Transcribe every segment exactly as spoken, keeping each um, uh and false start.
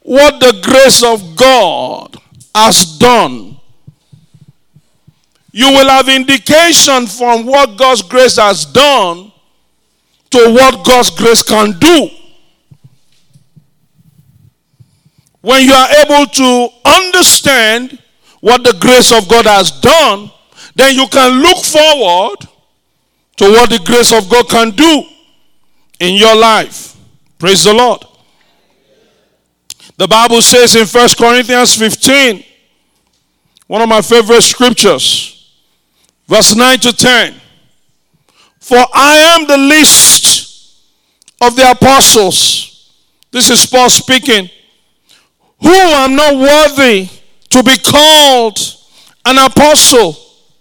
what the grace of God has done, you will have indication from what God's grace has done to what God's grace can do. When you are able to understand what the grace of God has done, then you can look forward to what the grace of God can do in your life. Praise the Lord. The Bible says in First Corinthians fifteen, one of my favorite scriptures, verse nine to ten. For I am the least of the apostles. This is Paul speaking. Who am not worthy to be called an apostle,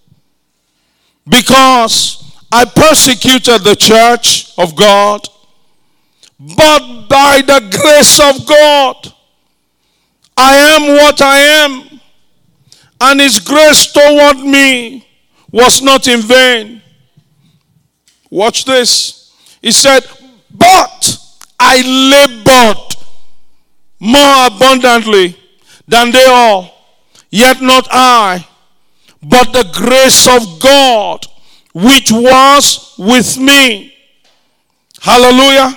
because I persecuted the church of God. But by the grace of God, I am what I am, and his grace toward me was not in vain. Watch this. He said, but I labored more abundantly than they all, yet not I, but the grace of God which was with me. Hallelujah.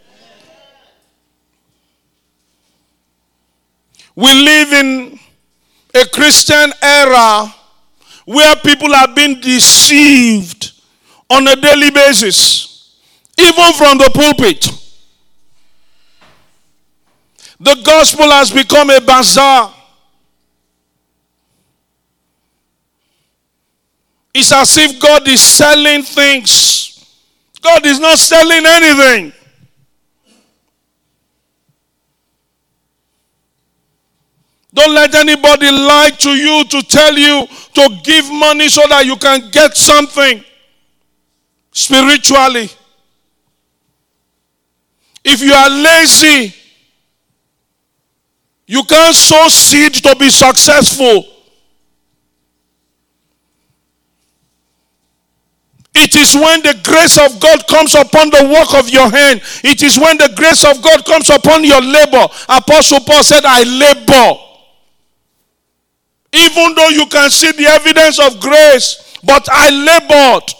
We live in a Christian era where people are being deceived on a daily basis, even from the pulpit. The gospel has become a bazaar. It's as if God is selling things. God is not selling anything. Don't let anybody lie to you to tell you to give money so that you can get something spiritually. If you are lazy, you can't sow seed to be successful. It is when the grace of God comes upon the work of your hand. It is when the grace of God comes upon your labor. Apostle Paul said, I labor. Even though you can see the evidence of grace, but I labored.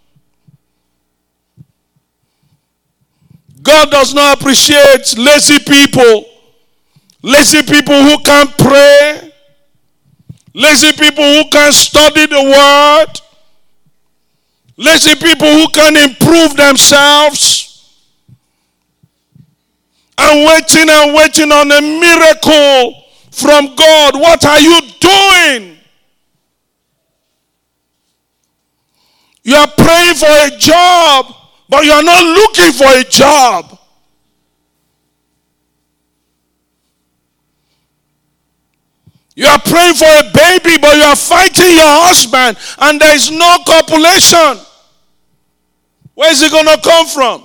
God does not appreciate lazy people. Lazy people who can't pray. Lazy people who can't study the word. Lazy people who can improve themselves. And waiting and waiting on a miracle from God. What are you doing? You are praying for a job, but you are not looking for a job. You are praying for a baby, but you are fighting your husband, and there is no copulation. Where is it going to come from?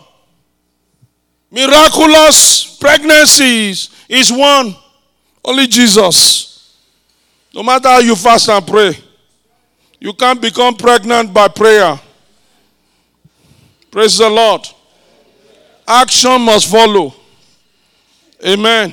Miraculous pregnancies is one. Only Jesus. No matter how you fast and pray, you can't become pregnant by prayer. Praise the Lord. Action must follow. Amen.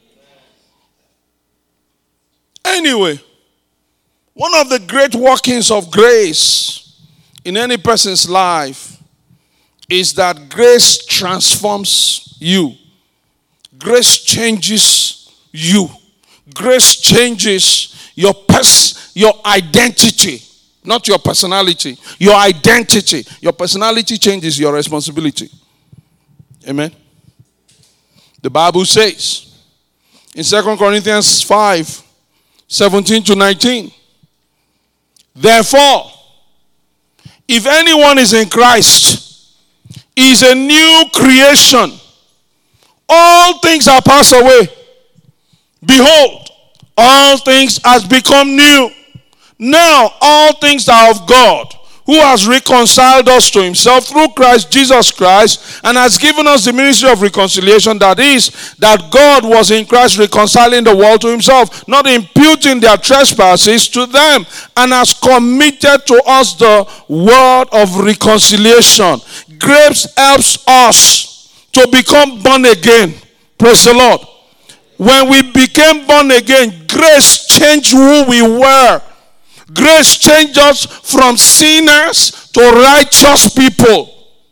Anyway, one of the great workings of grace in any person's life is that grace transforms you. Grace changes you. Grace changes your pers- your identity, not your personality. Your identity. Your personality changes your responsibility. Amen. The Bible says in Second Corinthians five, seventeen to nineteen. Therefore, if anyone is in Christ, he is a new creation. All things are passed away. Behold, all things has become new. Now all things are of God, who has reconciled us to himself through Christ Jesus Christ, and has given us the ministry of reconciliation, that is, that God was in Christ reconciling the world to himself, not imputing their trespasses to them, and has committed to us the word of reconciliation. Grace helps us to become born again. Praise the Lord. When we became born again, grace changed who we were. Grace changed us from sinners to righteous people.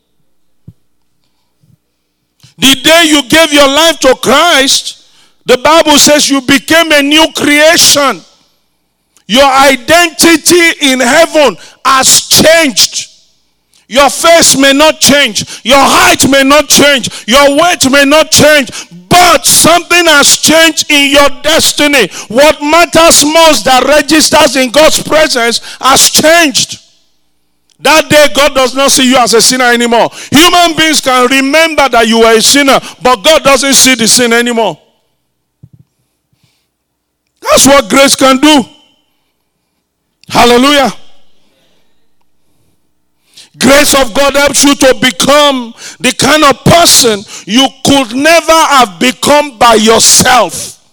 The day you gave your life to Christ, the Bible says you became a new creation. Your identity in heaven has changed. Your face may not change. Your height may not change. Your weight may not change. But something has changed in your destiny. What matters most that registers in God's presence has changed. That day, God does not see you as a sinner anymore. Human beings can remember that you were a sinner, but God doesn't see the sin anymore. That's what grace can do. Hallelujah. Grace of God helps you to become the kind of person you could never have become by yourself.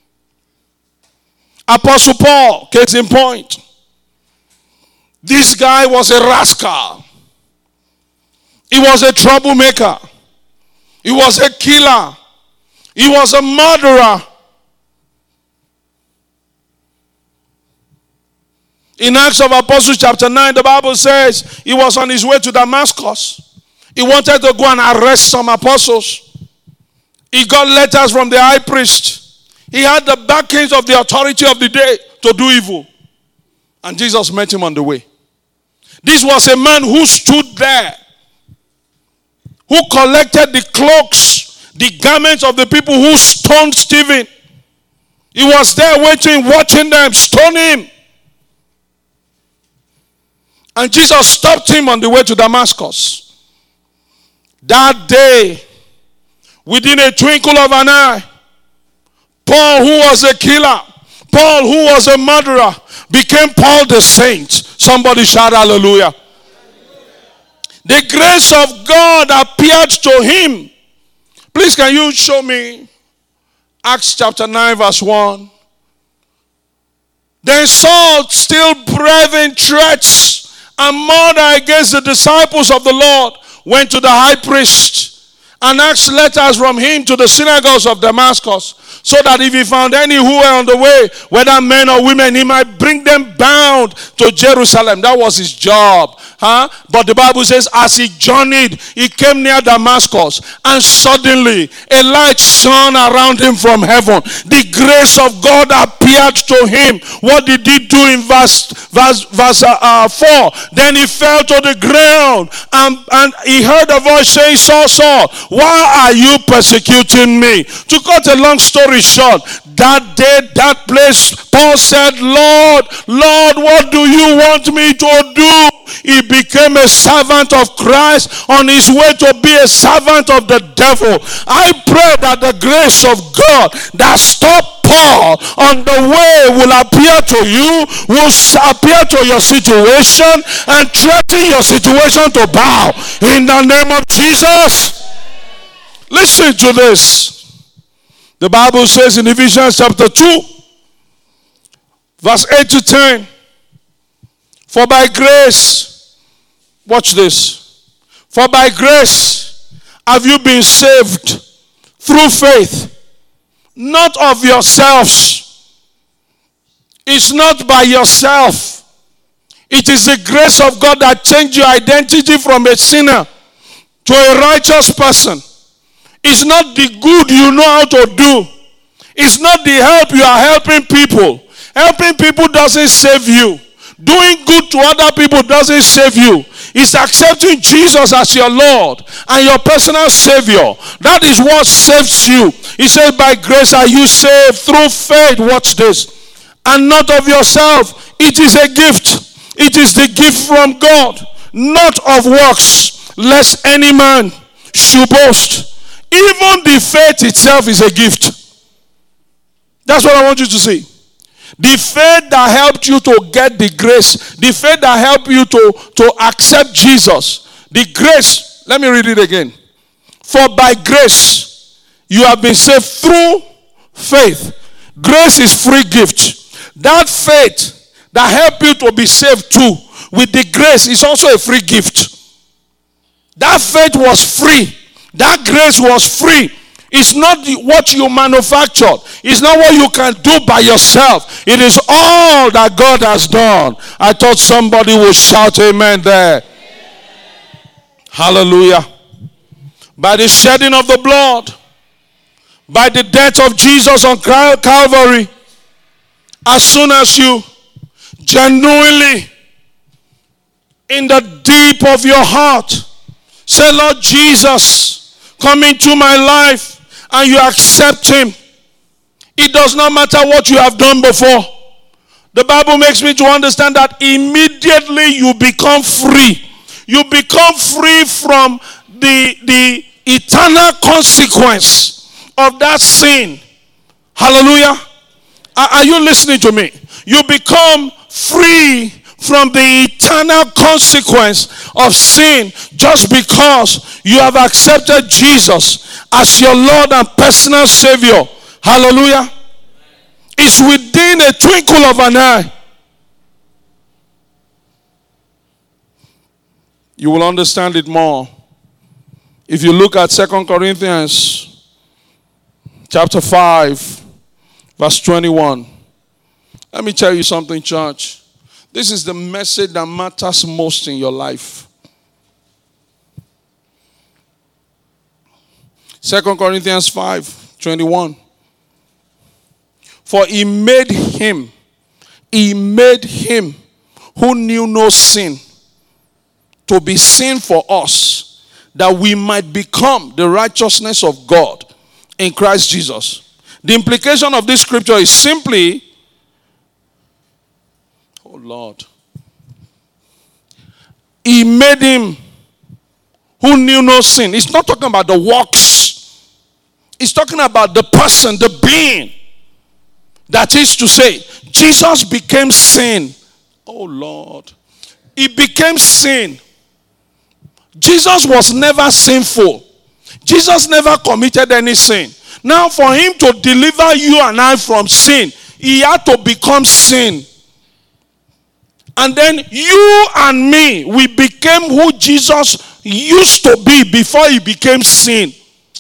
Apostle Paul, case in point. This guy was a rascal. He was a troublemaker. He was a killer. He was a murderer. In Acts of Apostles chapter nine, the Bible says he was on his way to Damascus. He wanted to go and arrest some apostles. He got letters from the high priest. He had the backings of the authority of the day to do evil. And Jesus met him on the way. This was a man who stood there, who collected the cloaks, the garments of the people who stoned Stephen. He was there waiting, watching them stone him. And Jesus stopped him on the way to Damascus. That day, within a twinkle of an eye, Paul, who was a killer, Paul, who was a murderer, became Paul the saint. Somebody shout hallelujah. The grace of God appeared to him. Please, can you show me Acts chapter nine verse one? Then Saul, still breathing threats and murder against the disciples of the Lord, went to the high priest and asked letters from him to the synagogues of Damascus, so that if he found any who were on the way, whether men or women, he might bring them bound to Jerusalem. That was his job. Huh? But the Bible says, as he journeyed, he came near Damascus, and suddenly a light shone around him from heaven. The grace of God appeared to him. What did he do in verse verse verse uh, uh, four? Then he fell to the ground, and, and he heard a voice saying, Saul, Saul, why are you persecuting me? To cut a long story short, that day, that place, Paul said, Lord, Lord, what do you want me to do? He became a servant of Christ on his way to be a servant of the devil. I pray that the grace of God that stopped Paul on the way will appear to you, will appear to your situation, and threaten your situation to bow in the name of Jesus. Listen to this. The Bible says in Ephesians chapter two, verse eight to ten, for by grace, watch this, for by grace have you been saved through faith, not of yourselves. It's not by yourself. It is the grace of God that changed your identity from a sinner to a righteous person. It's not the good you know how to do. It's not the help you are helping people. Helping people doesn't save you. Doing good to other people doesn't save you. It's accepting Jesus as your Lord and your personal Savior. That is what saves you. He says, by grace are you saved through faith. Watch this. And not of yourself. It is a gift. It is the gift from God, not of works, lest any man should boast. Even the faith itself is a gift. That's what I want you to see. The faith that helped you to get the grace, the faith that helped you to, to accept Jesus, the grace, let me read it again. For by grace, you have been saved through faith. Grace is free gift. That faith that helped you to be saved too, with the grace, is also a free gift. That faith was free. That grace was free. It's not what you manufactured. It's not what you can do by yourself. It is all that God has done. I thought somebody would shout amen there. Hallelujah. By the shedding of the blood, by the death of Jesus on Calvary, as soon as you genuinely, in the deep of your heart, say, Lord Jesus, come into my life, and you accept him, it does not matter what you have done before. The Bible makes me to understand that immediately you become free. You become free from the, the eternal consequence of that sin. Hallelujah. Are you listening to me? You become free from the eternal consequence of sin just because you have accepted Jesus as your Lord and personal Savior. Hallelujah. It's within a twinkle of an eye. You will understand it more if you look at Second Corinthians chapter five, verse twenty-one. Let me tell you something, church. This is the message that matters most in your life. Second Corinthians five, twenty-one. For he made him, he made him who knew no sin to be sin for us, that we might become the righteousness of God in Christ Jesus. The implication of this scripture is simply, oh Lord, he made him who knew no sin. It's not talking about the works. It's talking about the person, the being. That is to say, Jesus became sin. Oh Lord. He became sin. Jesus was never sinful. Jesus never committed any sin. Now for him to deliver you and I from sin, he had to become sin. And then you and me, we became who Jesus used to be before he became sin.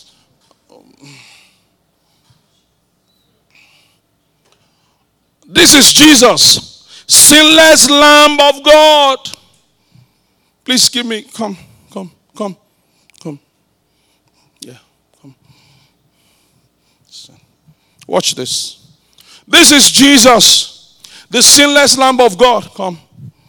This is Jesus, sinless Lamb of God. Please give me, come, come, come, come. Yeah, come. Watch this. This is Jesus, the sinless Lamb of God. Come.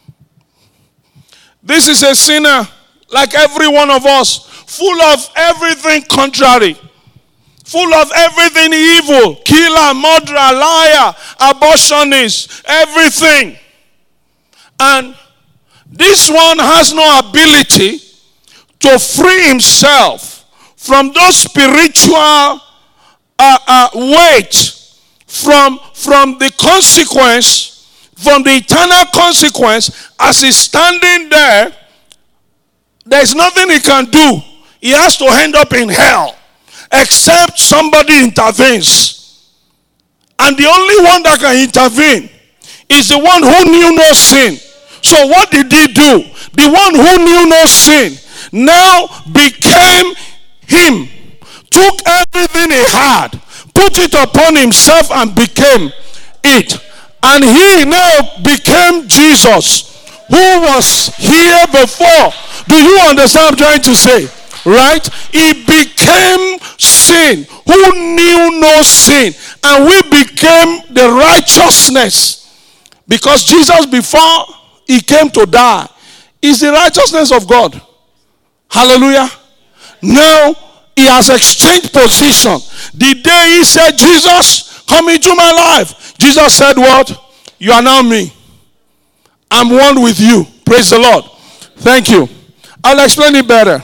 This is a sinner like every one of us, full of everything contrary. Full of everything evil, killer, murderer, liar, abortionist, everything. And this one has no ability to free himself from those spiritual uh, uh, weight, from, from the consequence, from the eternal consequence. As he's standing there, there's nothing he can do. He has to end up in hell. Except somebody intervenes. And the only one that can intervene is the one who knew no sin. So what did he do? The one who knew no sin now became him. Took everything he had, put it upon himself and became it. And he now became Jesus, who was here before. Do you understand what I'm trying to say? Right? He became sin, who knew no sin, and we became the righteousness. Because Jesus, before he came to die, is the righteousness of God. Hallelujah. Now he has exchanged position. The day he said, Jesus, come into my life, Jesus said what? You are now me. I'm one with you. Praise the Lord. Thank you. I'll explain it better.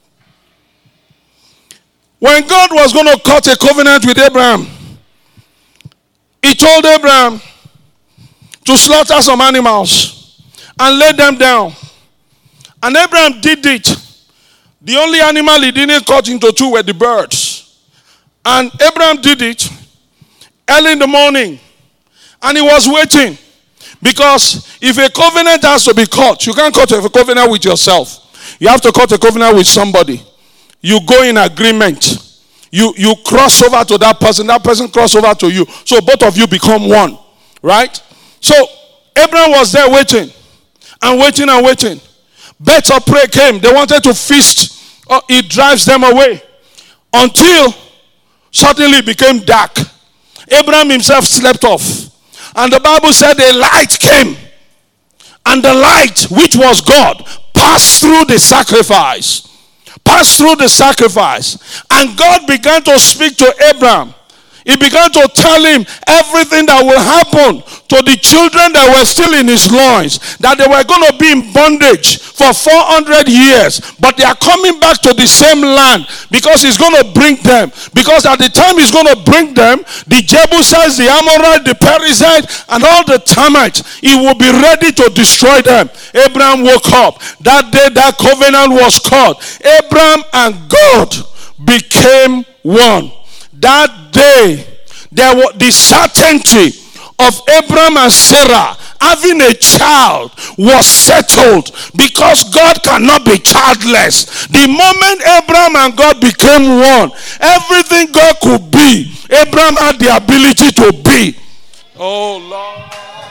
When God was going to cut a covenant with Abraham, he told Abraham to slaughter some animals and lay them down. And Abraham did it. The only animal he didn't cut into two were the birds. And Abraham did it early in the morning. And he was waiting. Because if a covenant has to be cut, you can't cut a covenant with yourself. You have to cut a covenant with somebody. You go in agreement. you, you cross over to that person, that person cross over to you. So both of you become one. Right? So Abraham was there waiting and waiting and waiting. Birds of prey came. They wanted to feast. Oh, he drives them away until suddenly it became dark. Abraham himself slept off. And the Bible said a light came. And the light, which was God, passed through the sacrifice. Passed through the sacrifice. And God began to speak to Abraham. He began to tell him everything that will happen to the children that were still in his loins. That they were going to be in bondage for four hundred years. But they are coming back to the same land because he's going to bring them. Because at the time he's going to bring them, the Jebusites, the Amorites, the Perizzites, and all the termites, he will be ready to destroy them. Abraham woke up. That day that covenant was cut. Abraham and God became one. That day, there was the certainty of Abraham and Sarah having a child was settled because God cannot be childless. The moment Abraham and God became one, everything God could be, Abraham had the ability to be. Oh Lord,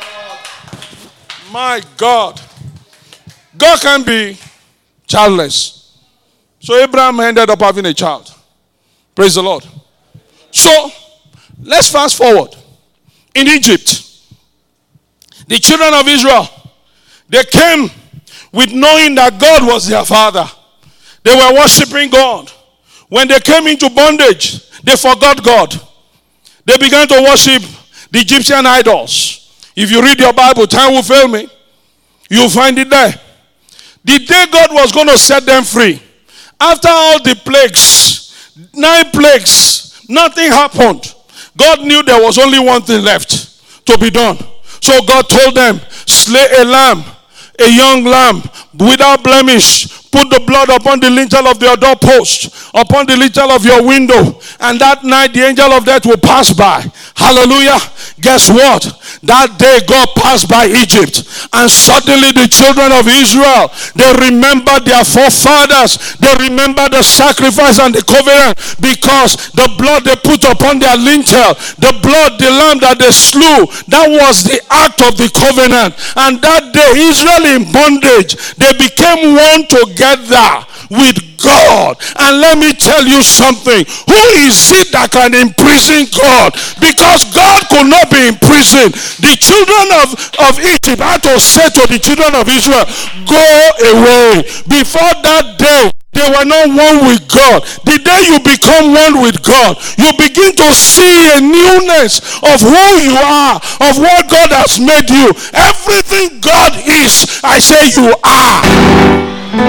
my God, God can be childless. So Abraham ended up having a child. Praise the Lord. So, let's fast forward. In Egypt, the children of Israel, they came with knowing that God was their father. They were worshiping God. When they came into bondage, they forgot God. They began to worship the Egyptian idols. If you read your Bible, time will fail me. You'll find it there. The day God was going to set them free, after all the plagues, nine plagues, nothing happened. God knew there was only one thing left to be done. So God told them, slay a lamb, a young lamb, without blemish. Put the blood upon the lintel of your doorpost, upon the lintel of your window. And that night the angel of death will pass by. Hallelujah. Guess what? That day God passed by Egypt. And suddenly the children of Israel, they remembered their forefathers. They remembered the sacrifice and the covenant. Because the blood they put upon their lintel, the blood, the lamb that they slew, that was the act of the covenant. And that day Israel in bondage, they became one together with God. And let me tell you something. Who is it that can imprison God? Because God could not be imprisoned. The children of, of Egypt had to say to the children of Israel, go away. Before that day, they were not one with God. The day you become one with God, you begin to see a newness of who you are, of what God has made you. Everything God is, I say you are.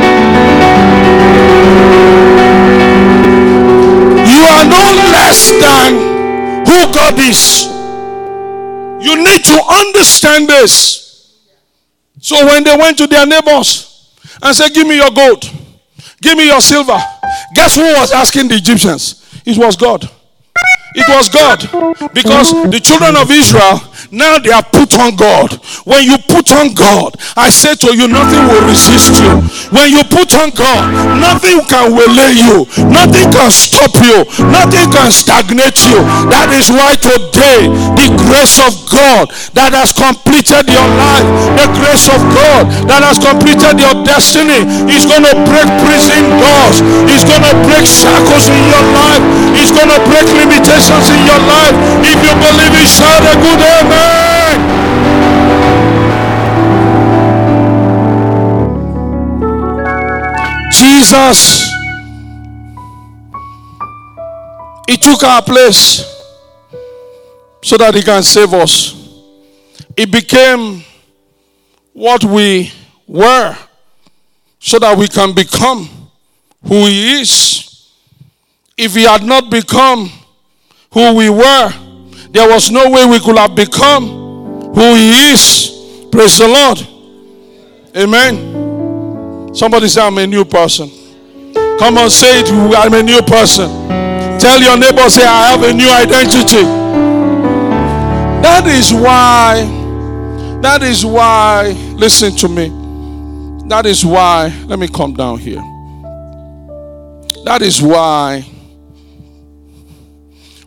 You are no less than who God is. You need to understand this. So when they went to their neighbors and said, give me your gold, give me your silver, guess who was asking the Egyptians? It was God. It was God. Because the children of Israel, now they are put on God. When you put on God, I say to you, nothing will resist you. When you put on God, nothing can waylay you. Nothing can stop you. Nothing can stagnate you. That is why today, the grace of God that has completed your life, the grace of God that has completed your destiny, is going to break prison doors. It's going to break shackles in your life. It's going to break limitations in your life. If you believe it, shout a good amen. Jesus, he took our place so that he can save us. He became what we were so that we can become who he is. If he had not become who we were, there was no way we could have become who he is. Praise the Lord. Amen. Somebody say, I'm a new person. Come on, say it. I'm a new person. Tell your neighbor, say, I have a new identity. That is why, that is why, listen to me. That is why, let me come down here. That is why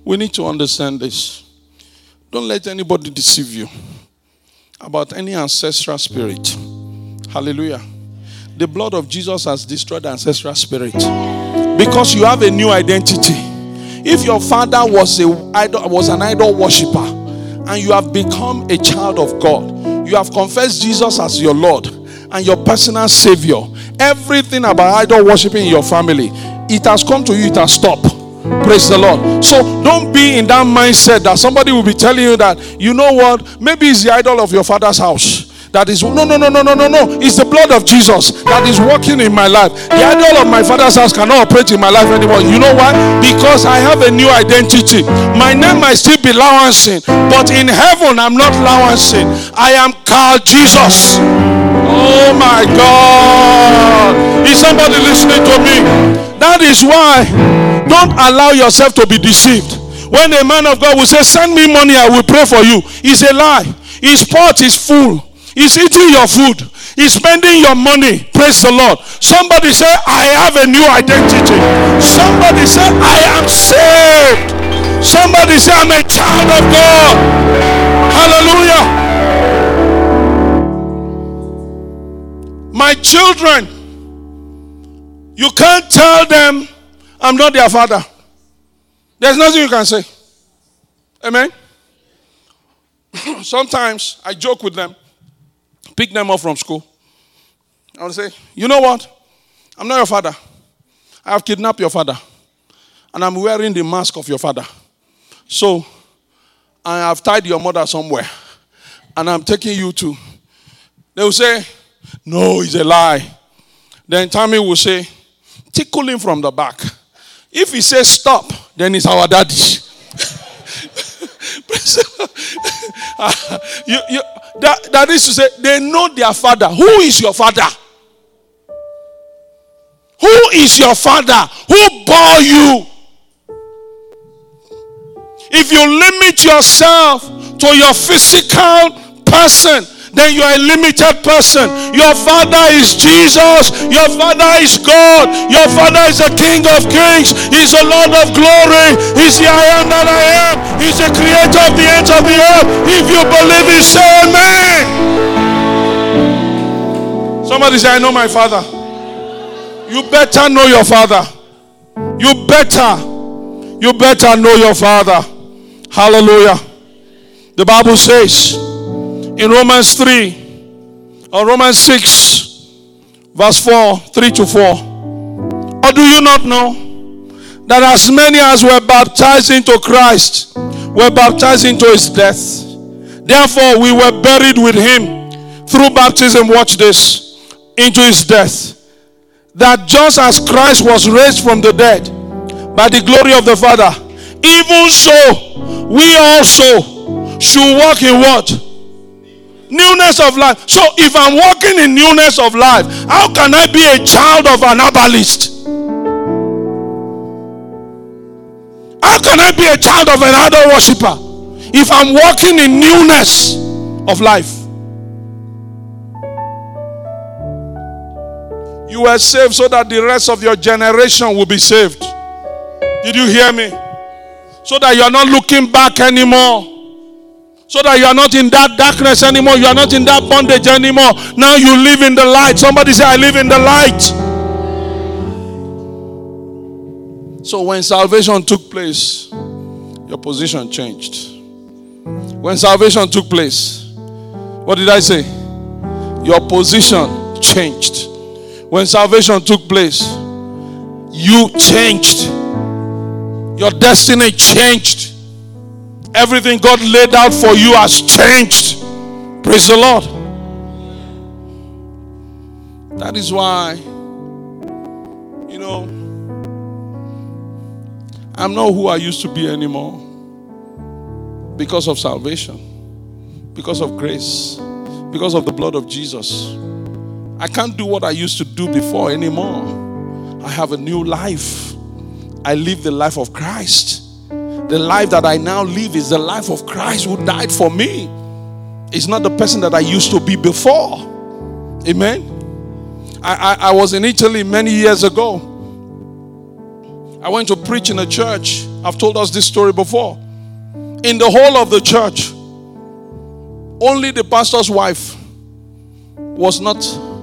We need to understand this. Don't let anybody deceive you about any ancestral spirit. Hallelujah. The blood of Jesus has destroyed the ancestral spirit. Because you have a new identity. If your father was a idol, was an idol worshiper, and you have become a child of God, you have confessed Jesus as your Lord and your personal Savior, everything about idol worshiping in your family, it has come to you, it has stopped. Praise the Lord. So don't be in that mindset that somebody will be telling you that, you know what, maybe it's the idol of your father's house. That is, no, no, no, no, no, no, no. It's the blood of Jesus that is working in my life. The idol of my father's house cannot operate in my life anymore. You know why? Because I have a new identity. My name might still be Lawansin, but in heaven I'm not Lawansin. I am Carl Jesus. Oh my God. Is somebody listening to me? That is why don't allow yourself to be deceived. When a man of God will say, send me money, I will pray for you. It's a lie. His pot is full. He's eating your food. He's spending your money. Praise the Lord. Somebody say, I have a new identity. Somebody say, I am saved. Somebody say, I'm a child of God. Hallelujah. My children, you can't tell them I'm not their father. There's nothing you can say. Amen. Sometimes I joke with them. Pick them up from school. I will say, you know what? I'm not your father. I have kidnapped your father. And I'm wearing the mask of your father. So, I have tied your mother somewhere. And I'm taking you to. They will say, no, it's a lie. Then Tammy will say, tickle him from the back. If he says stop, then it's our daddy. you, you, that, that is to say, they know their father. Who is your father? Who is your father? Who bore you? If you limit yourself to your physical person, then you are a limited person. Your father is Jesus. Your father is God. Your father is the King of Kings. He's the Lord of glory. He's the I am that I am. He's the creator of the ends of the earth. If you believe it, say amen. Somebody say, I know my father. You better know your father. You better. You better know your father. Hallelujah. The Bible says in Romans three or Romans six verse four, three to four. Or do you not know that as many as were baptized into Christ were baptized into his death? Therefore we were buried with him through baptism, watch this, into his death. That just as Christ was raised from the dead by the glory of the Father, even so we also should walk in what? Newness of life. So if I'm walking in newness of life, how can I be a child of an herbalist? How can I be a child of an idol worshiper if I'm walking in newness of life? You were saved so that the rest of your generation will be saved. Did you hear me? So that you are not looking back anymore. So that you are not in that darkness anymore. You are not in that bondage anymore. Now you live in the light. Somebody say, I live in the light. So when salvation took place, your position changed. When salvation took place, what did I say? Your position changed. When salvation took place, you changed. Your destiny changed. Everything God laid out for you has changed. Praise the Lord. That is why, you know, I'm not who I used to be anymore. Because of salvation. Because of grace. Because of the blood of Jesus. I can't do what I used to do before anymore. I have a new life. I live the life of Christ. The life that I now live is the life of Christ who died for me. It's not the person that I used to be before. Amen. I, I, I was in Italy many years ago. I went to preach in a church. I I've told us this story before. In the whole of the church, only the pastor's wife was not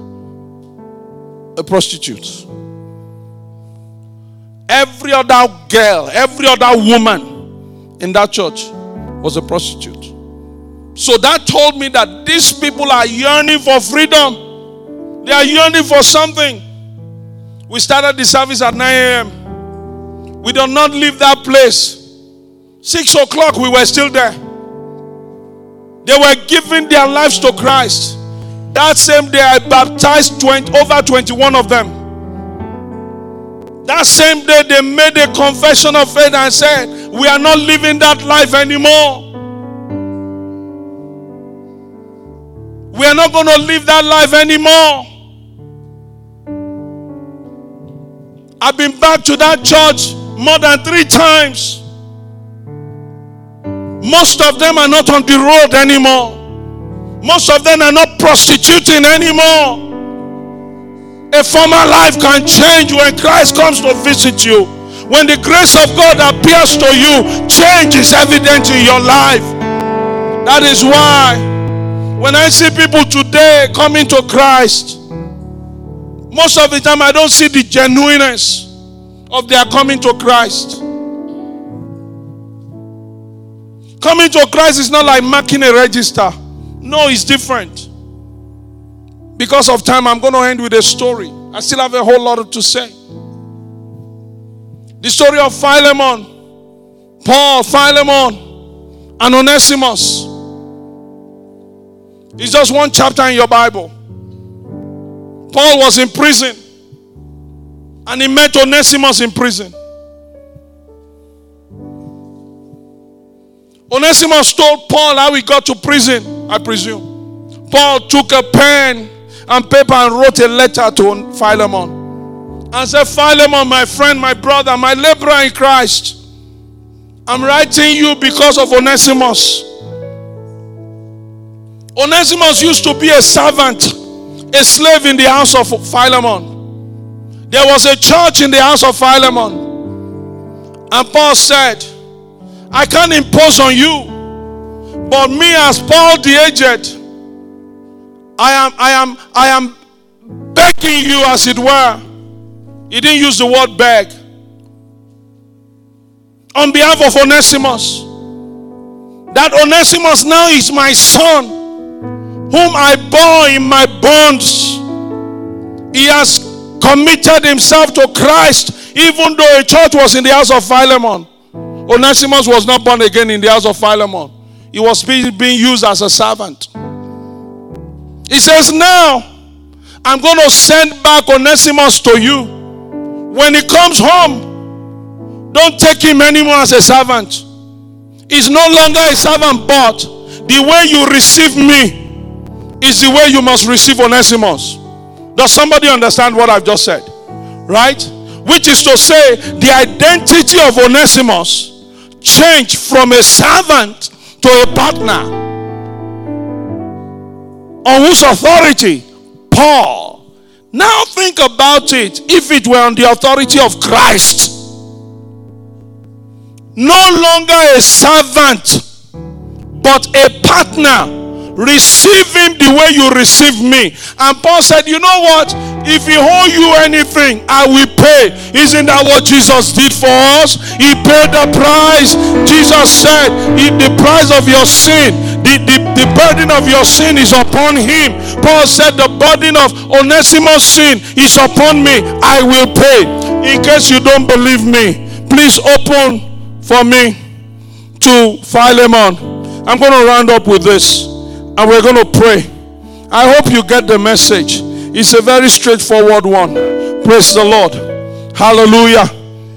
a prostitute. Every other girl, every other woman in that church was a prostitute. So that told me that these people are yearning for freedom. They are yearning for something. We started the service at nine a.m. We did not leave that place. Six o'clock we were still there. They were giving their lives to Christ. That same day I baptized twenty, over twenty-one of them. That same day they made a confession of faith and said, we are not living that life anymore. We are not going to live that life anymore. I've been back to that church more than three times. Most of them are not on the road anymore. Most of them are not prostituting anymore. A former life can change when Christ comes to visit you. When the grace of God appears to you, change is evident in your life. That is why when I see people today coming to Christ, most of the time I don't see the genuineness of their coming to Christ. Coming to Christ is not like marking a register. No, it's different. Because of time, I'm going to end with a story. I still have a whole lot to say. The story of Philemon, Paul, Philemon, and Onesimus. It's just one chapter in your Bible. Paul was in prison, and he met Onesimus in prison. Onesimus told Paul how he got to prison, I presume. Paul took a pen and paper and wrote a letter to Philemon and said, Philemon, my friend, my brother, my laborer in Christ, I'm writing you because of Onesimus. Onesimus used to be a servant, a slave in the house of Philemon. There was a church in the house of Philemon. And Paul said, I can't impose on you, but me as Paul the aged, I am, I am, I am begging you, as it were. He didn't use the word beg. On behalf of Onesimus, that Onesimus now is my son, whom I bore in my bonds. He has committed himself to Christ, even though a church was in the house of Philemon. Onesimus was not born again in the house of Philemon. He was being, being used as a servant. He says, now, I'm going to send back Onesimus to you. When he comes home, don't take him anymore as a servant. He's no longer a servant, but the way you receive me is the way you must receive Onesimus. Does somebody understand what I've just said? Right? Which is to say, the identity of Onesimus changed from a servant to a partner. On whose authority? Paul. Now think about it. If it were on the authority of Christ, no longer a servant, but a partner. Receive him the way you receive me. And Paul said, you know what? If he owe you anything, I will pay. Isn't that what Jesus did for us? He paid the price. Jesus said, the price of your sin, the, the, the burden of your sin is upon him. Paul said, the burden of Onesimus' sin is upon me. I will pay. In case you don't believe me, please open for me to Philemon. I'm going to round up with this. And we're going to pray. I hope you get the message. It's a very straightforward one. Praise the Lord. Hallelujah.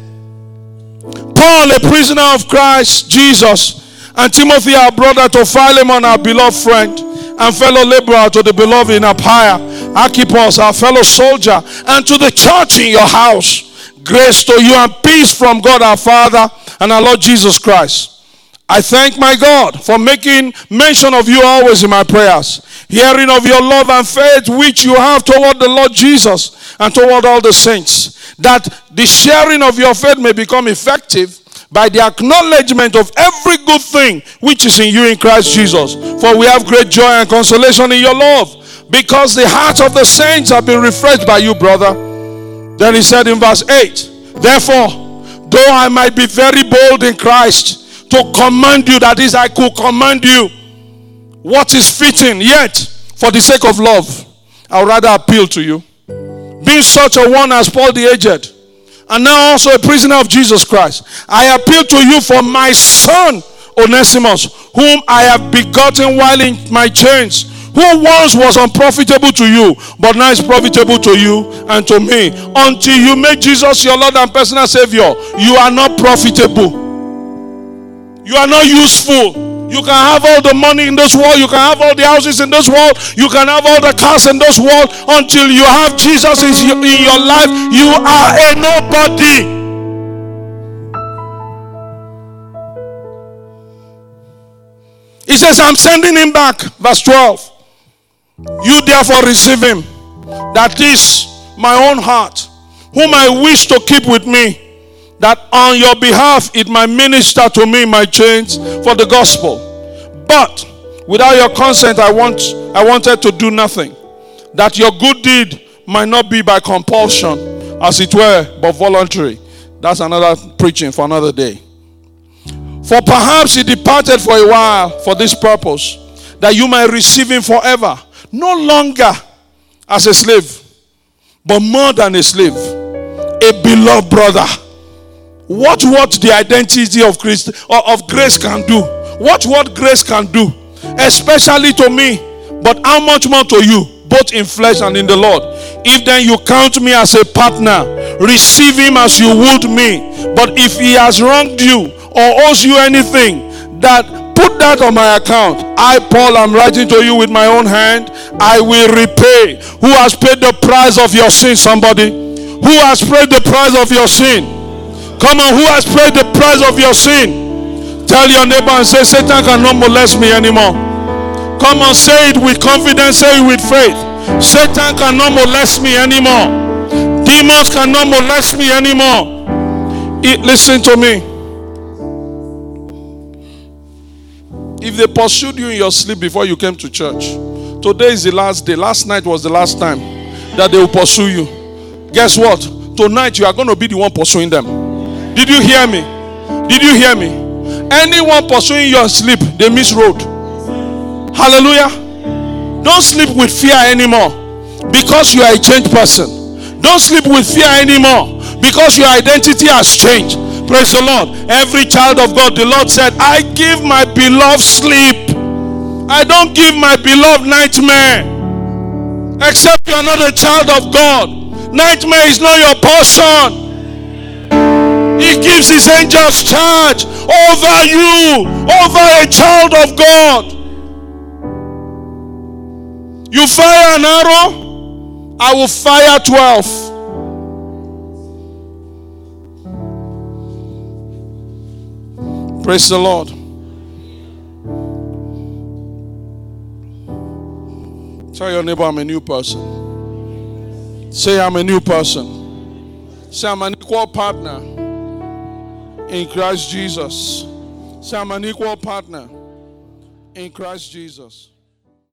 Paul, a prisoner of Christ Jesus, and Timothy, our brother, to Philemon, our beloved friend, and fellow laborer, to the beloved in Apphia, Archippus, our fellow soldier, and to the church in your house. Grace to you and peace from God our Father and our Lord Jesus Christ. I thank my God for making mention of you always in my prayers, hearing of your love and faith which you have toward the Lord Jesus and toward all the saints, that the sharing of your faith may become effective by the acknowledgement of every good thing which is in you in Christ Jesus. For we have great joy and consolation in your love, because the hearts of the saints have been refreshed by you, brother. Then he said in verse eight, therefore, though I might be very bold in Christ to command you, that is, I could command you what is fitting, yet for the sake of love, I would rather appeal to you. Being such a one as Paul the aged, and now also a prisoner of Jesus Christ, I appeal to you for my son Onesimus, whom I have begotten while in my chains, who once was unprofitable to you, but now is profitable to you and to me. Until you make Jesus your Lord and personal Savior, you are not profitable. You are not useful. You can have all the money in this world. You can have all the houses in this world. You can have all the cars in this world. Until you have Jesus in your life, you are a nobody. He says, I'm sending him back. Verse twelve. You therefore receive him, that is my own heart, whom I wish to keep with me, that on your behalf it might minister to me my chains for the gospel. But without your consent I want I wanted to do nothing, that your good deed might not be by compulsion, as it were, but voluntary. That's another preaching for another day. For perhaps he departed for a while for this purpose, that you might receive him forever, no longer as a slave, but more than a slave, a beloved brother. Watch what the identity of Christ or of grace can do. Watch what grace can do, especially to me, but how much more to you, both in flesh and in the Lord. If then you count me as a partner, receive him as you would me. But if he has wronged you or owes you anything, that put that on my account. I, Paul, am writing to you with my own hand. I will repay. Who has paid the price of your sin? Somebody. Who has paid the price of your sin? Come on, who has paid the price of your sin? Tell your neighbor and say, Satan cannot molest me anymore. Come on, say it with confidence, say it with faith. Satan cannot molest me anymore. Demons cannot molest me anymore. It, listen to me. If they pursued you in your sleep before you came to church, today is the last day. Last night was the last time that they will pursue you. Guess what? Tonight you are going to be the one pursuing them. Did you hear me? Did you hear me? Anyone pursuing your sleep, they miss road. Hallelujah. Don't sleep with fear anymore, because you are a changed person. Don't sleep with fear anymore, because your identity has changed. Praise the Lord. Every child of God, the Lord said, I give my beloved sleep. I don't give my beloved nightmare. Except you are not a child of God. Nightmare is not your portion. He gives his angels charge over you, over a child of God. You fire an arrow, I will fire twelve. Praise the Lord. Tell your neighbor, I'm a new person. Say, I'm a new person. Say, I'm an equal partner in Christ Jesus. Say, I'm an equal partner in Christ Jesus.